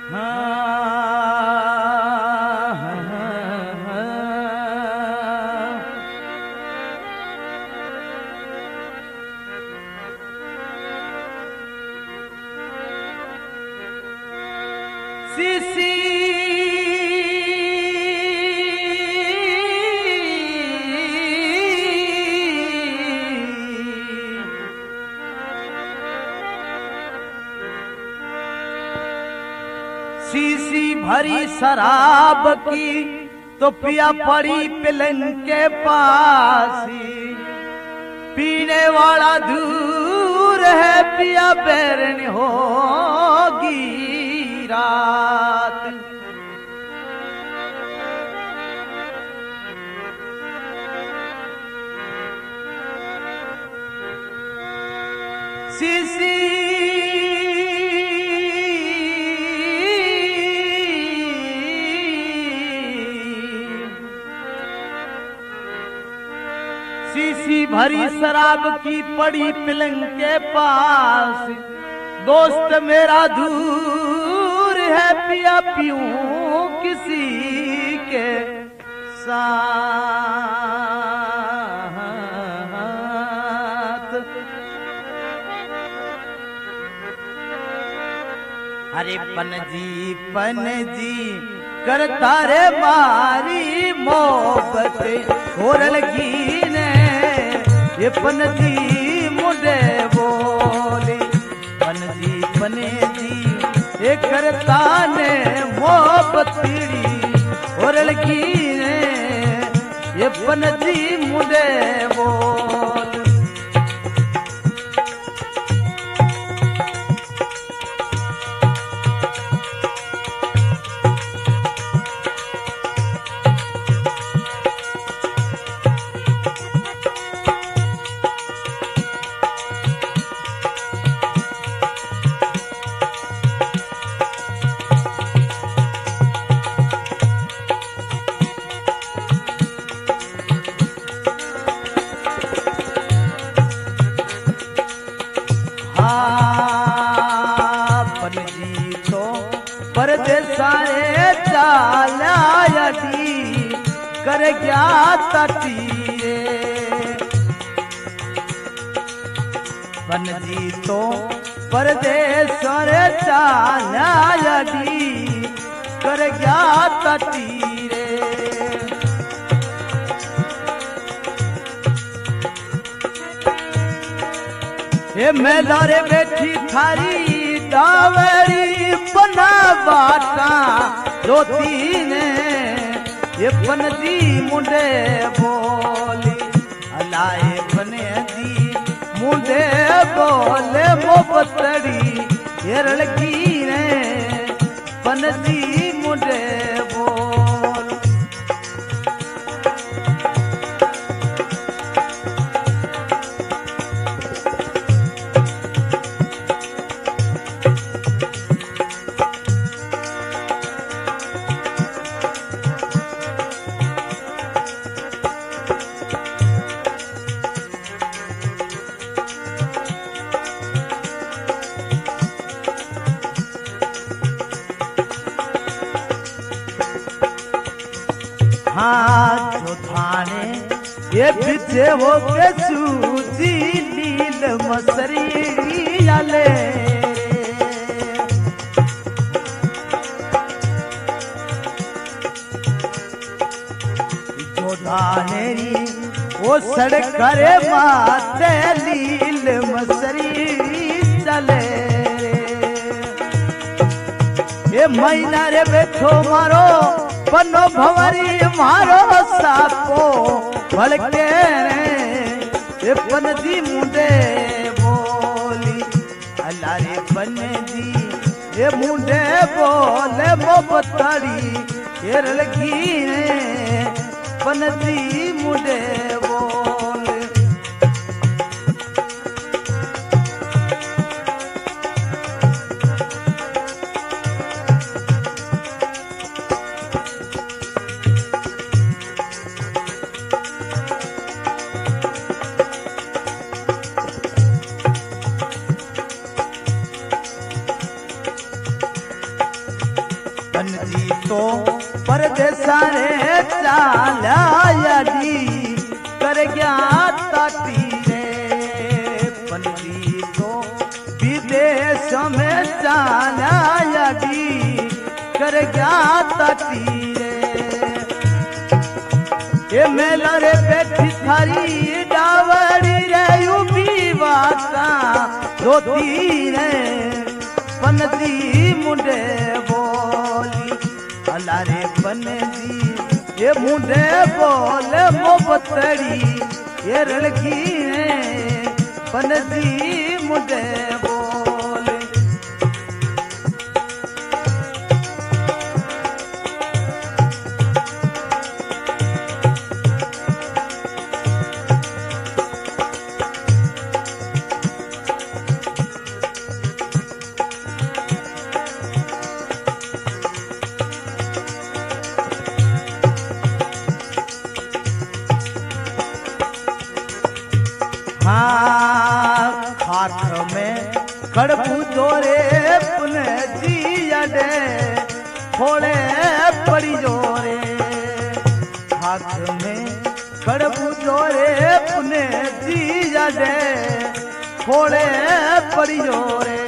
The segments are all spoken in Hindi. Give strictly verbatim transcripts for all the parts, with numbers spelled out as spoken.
सीसी सीसी भरी शराब की तो पिया पड़ी पिलन के पास, पीने वाला दूर है पिया बैरन होगी रात। सीसी सीसी भरी शराब की पड़ी पलंग के पास, दोस्त मेरा दूर है पिया पीऊं किसी के साथ। अरे पनजी पनजी करता रे मारी मोहब्बत होर लगी ने, ये पनजी मुझे बोली पनजी पनजी ये करता ने मोहब्बत होर लगी ने, ये पनजी मुझे बोल। पनजी तो परदेसारे चालायडी कर गया तटीरे, पनजी तो परदेसारे चालायडी कर गया तटीरे। ये मेलारे बैठी थारी दावरी बना बाटा रोती ने, ये पनजी मुंडे बोली अलाए बने दी मुंडे बोले मोहब्बतड़ी ये लड़की ने, पनजी मुंडे बोल। हाँ जो थाने ये पीछे हो के सूजी नील मसरी आले, जो धानेरी वो सड़क करे माते नील मसरी चले। ये महीना रे बैठो मारो बनो भंवरी मारो सापो भड़के रे, ये पनजी मुंडे बोली अलारे पनजी ये मुंडे बोले मोहब्बतड़ी ये लगी रे, पनजी मुंडे बोल। तो परदेसा रे चाल्या यादी कर गया ताती रे पनजी तो विदेश में चाल्या यादी कर गया ताती रे ये मेला रे बैठी थारी डावड़ी रे यू भी बाता रोती रे पनजी मुंडे बोली अला रे पनजी ये मुंडे बोले मोबतड़ी ये लड़की रे पनजी मुंडे बोले हाँ खाख में खड़बू जोरे पुने जिया दे थोड़े पड़ी जोरे खाख में खड़बू जोरे पुने जिया दे थोड़े पड़ी जोरे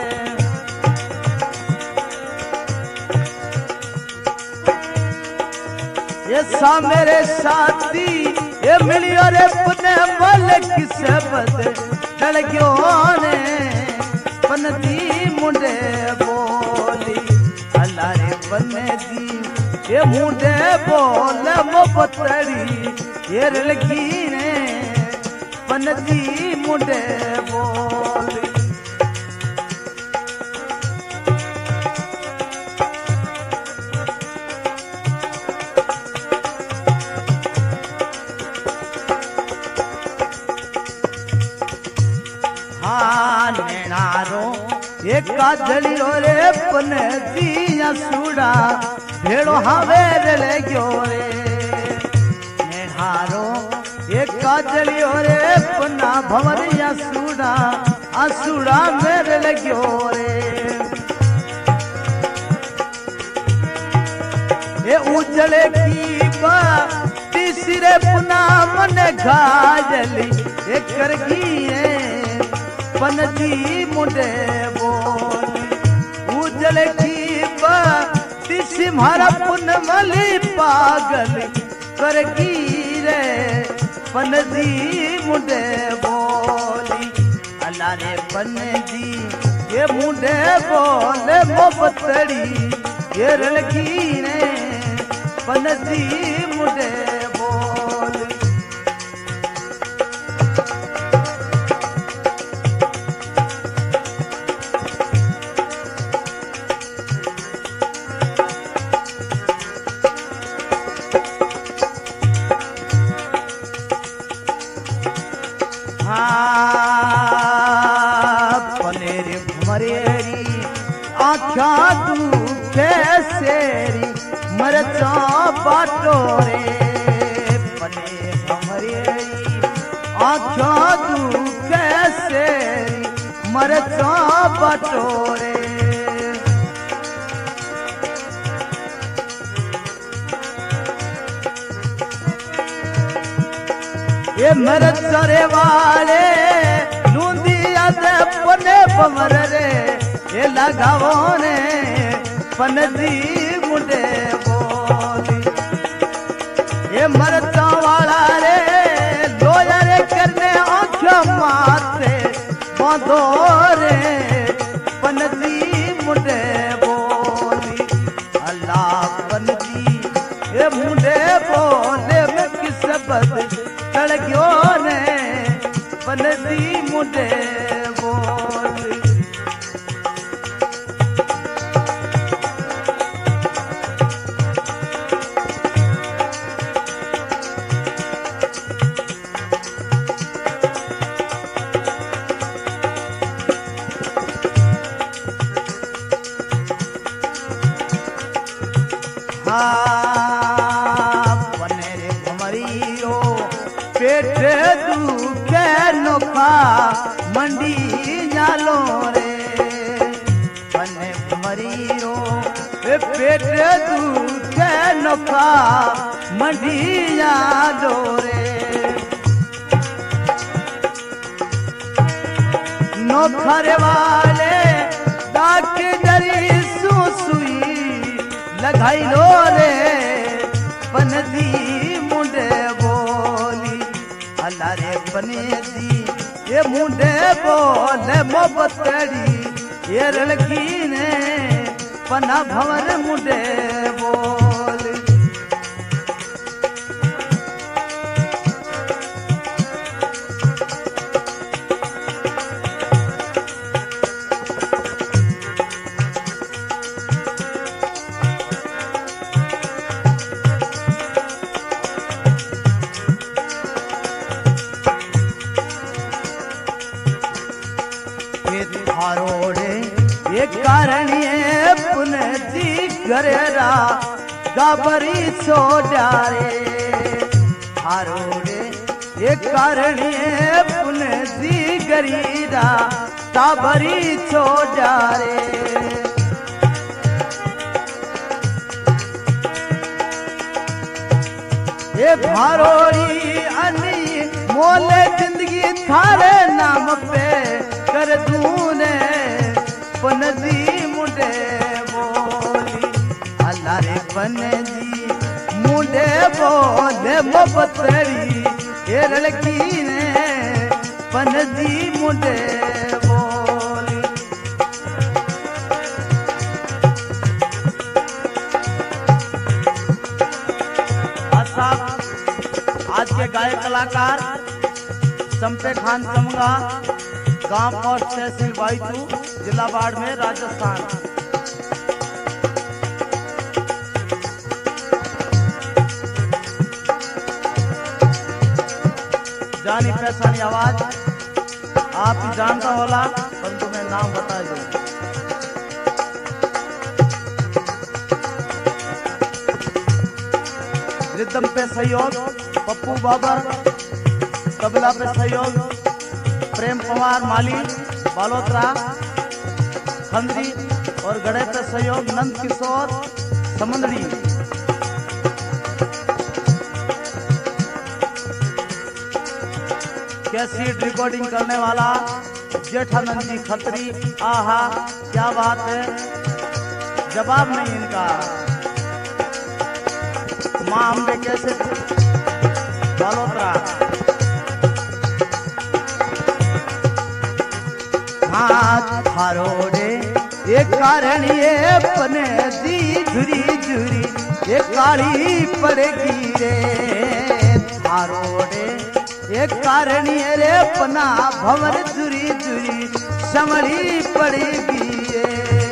ये सा मेरे साथी ये मिलियो रे पुने मल किसे बदे चल गयो ने पनदी मुंडे बोली अल्लाह रे पनदी ये मुंडे बोल मोबतड़ी ये लड़की ने पनदी मुंडे बोली एक काजलियो रे पनदिया सूड़ा भेड़ो हावेर ले गयो रे नेहारो एक काजलियो रे पन्ना भवरिया सूड़ा आसूड़ा मेरे ले गयो रे ये उजले की बा तीसरे पुना मन घाजली एक करगी है पनदी मुंडे बोली उजल की बाती सिम्हारा पुनमली पागल करगी रे पनदी मुंडे बोली अल्लाह रे पनदी ये मुंडे बोले मोबतड़ी ये लड़की ने पनदी मुंडे बोली पनेर मरेरी आख्या तू कैसेरी मरचा बाटो रे पनेर मरेरी आख्या तू कैसेरी मरचा बाटो रे ये मरचरे वाले नूंदिया दे पने पमर रे ये लगावो ने पनदी मुंडे बोली ये मरचा वाला रे लोया रे करने आँखों माते बांधो रे पनदी मुंडे बोली अल्लाह पनदी ये मुंडे बोले मैं किस बद चढ़ गयो ने पनदी मुंडे बोली पनेरे घुमरियो पेट दुखे नोखा मंडी जालो रे पने घुमरियो ए पेट दुखे नोखा मंडिया डोरे नौखर वाले डॉक्टरी सुसुई लगाई लो रे पनदी मुंडे बोली अल्लाह रे पनेदी ये मुंडे बोले मोहब्बतड़ी ये लड़की ने पना भंवर मुंडे बोली थारोड़े ये कारण ये पुनती गरेरा गाबरी सो डारे थारोड़े ये कारण ये पुनती गरीरा गाबरी सो डारे ये भारोड़ी अनी मोले जिंदगी थारे नाम पे कर दूने पनदी मुंडे बोली अल्लाह रे पनदी मुंडे बोले मोहब्बतड़ी ये लड़की ने पनदी मुंडे बोली आज के गायक कलाकार संपे खान समगा गांव और तहसील बाईतू जिला बाड़मेर राजस्थान। जानी पहचानी आवाज आप ही जानता होला पर तुम्हें नाम बता दो। रिदम पे सहयोग पप्पू बाबर, तबला पे सहयोग प्रेम पवार माली बालोत्रा खंदरी और गड़े पे सहयोग नंद किशोर समंदड़ी। कैसेट रिकॉर्डिंग करने वाला जेठानंद जी खत्री। आहा क्या बात है, जवाब नहीं इनका। माँ अम्बे कैसे बालोत्रा। हाथ थारोड़े ये कारण ये पने दी झुरी झुरी ये काली पड़ेगी रे थारोड़े ये कारण ये रे पना भंवर झुरी झुरी संभली पड़ेगी रे।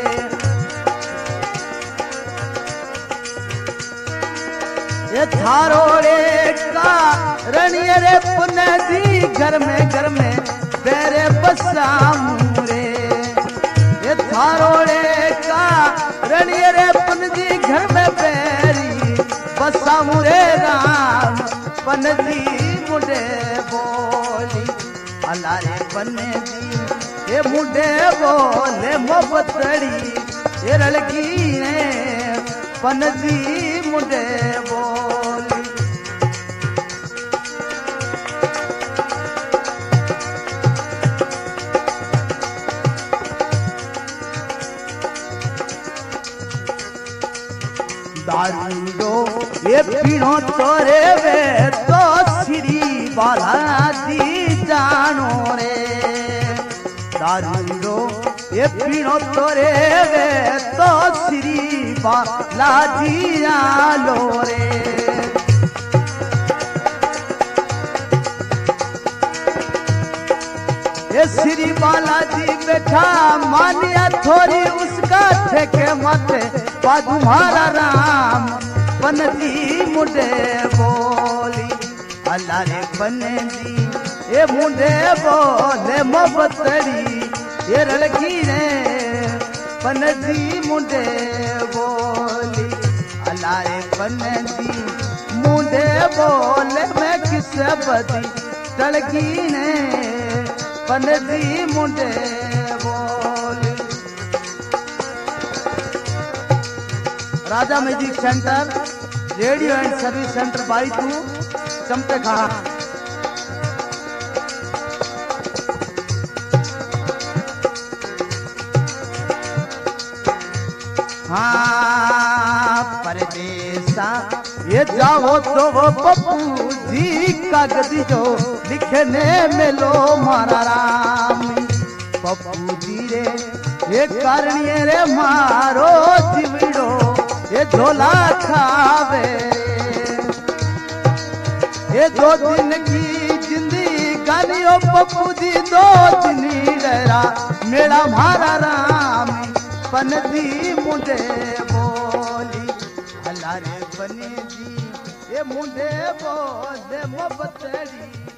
ये थारोड़े का रणिये रे पुने दी घर में घर में बेरे बसामूरे। ये थारोड़े का रणिये रे पुनजी घर में बेरी बसामूरे राम पनजी मुंडे बोली अल्लाह रे पनजी ये मुंडे बोले मोहब्बतड़ी ये लड़की ने पनजी मुंडे बोली। दारूडो ये पीणो तोरे वे तो श्री बालाजी जानो रे। दारूडो ये पीणो तोरे वे तो श्री बालाजी जानो रे। ये श्री बालाजी बैठा मानिया थोड़ी उसका ठेके माथे पा तुम्हारा राम पनजी मुंडे बोली अल्लाह रे पनजी ये मुंडे बोले मोहब्बतड़ी ये लड़की ने पनजी मुंडे बोली अल्लाह रे पनजी मुंडे बोले मैं किस बदी लड़की ने पनजी मुंडे बोली। Raja music centre, radio and service centre बाई तू चंपे खान। हाँ परदेसा ये जाओ तो वो पप्पू जी कागज जो लिखने में लो मारा राम। पप्पू जी रे ये करनिए रे मारो चिवड़ो ये झोला खावे। ये दो दिन की जिंदगी गालियो पप्पू जी दो दिन डरा मेरा मारा राम। पनदी मुंडे बोली हलारे बने जी ये मुंडे बोले मोहब्बत तेरी।